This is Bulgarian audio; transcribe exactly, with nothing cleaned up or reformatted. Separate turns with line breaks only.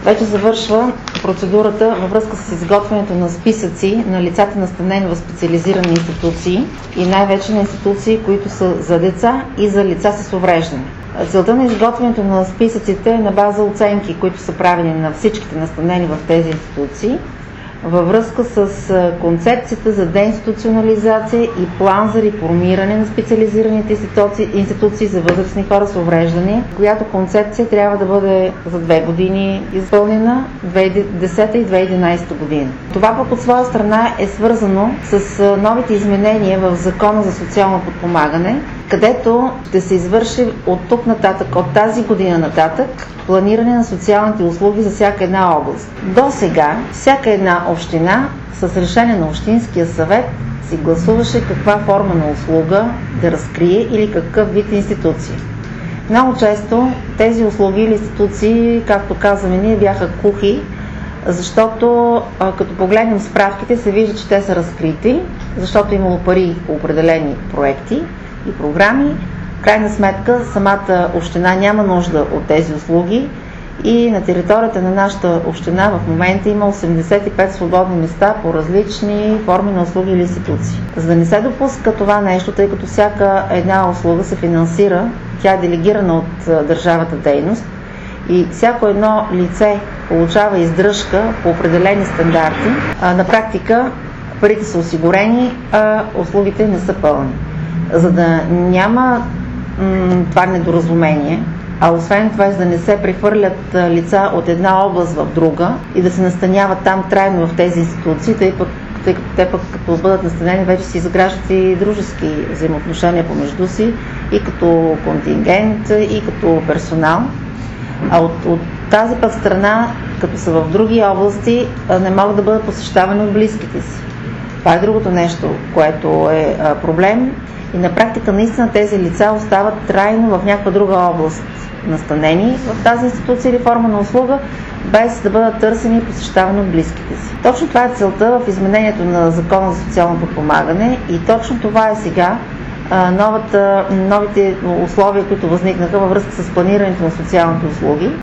Вече завършва процедурата във връзка с изготвянето на списъци на лицата, настанени в специализирани институции и най-вече на институции, които са за деца и за лица с увреждане. Целта на изготвянето на списъците е на база оценки, които са правени на всичките настанени в тези институции, във връзка с концепцията за деинституционализация и план за реформиране на специализираните институции, институции за възрастни хора с увреждания, която концепция трябва да бъде за две години изпълнена, две хиляди и десета и две хиляди и единадесета година. Това пък от своя страна е свързано с новите изменения в Закона за социално подпомагане, където ще се извърши от тук нататък, от тази година нататък, планиране на социалните услуги за всяка една област. До сега всяка една община с решение на Общинския съвет си гласуваше каква форма на услуга да разкрие или какъв вид институции. Много често тези услуги или институции, както казваме ние, бяха кухи, защото като погледнем справките се вижда, че те са разкрити, защото е имало пари по определени проекти и програми. В крайна сметка самата община няма нужда от тези услуги и на територията на нашата община в момента има осемдесет и пет свободни места по различни форми на услуги или институции. За да не се допуска това нещо, тъй като всяка една услуга се финансира, тя е делегирана от държавата дейност и всяко едно лице получава издръжка по определени стандарти, а на практика парите са осигурени, а услугите не са пълни. За да няма м- това недоразумение, а освен това, за да не се прехвърлят лица от една област в друга и да се настаняват там трайно в тези институции, тъй, пък, тъй като те пък като бъдат настанени, вече си изграждат и дружески взаимоотношения помежду си и като контингент, и като персонал. А от, от тази пък страна, като са в други области, не могат да бъдат посещавани от близките си. Това е другото нещо, което е а, проблем и на практика наистина тези лица остават трайно в някаква друга област настанени в тази институция или форма на услуга, без да бъдат търсени и посещавани от близките си. Точно това е целта в изменението на Закона за социално подпомагане и точно това е сега а, новата, новите условия, които възникнаха във връзка с планирането на социалните услуги.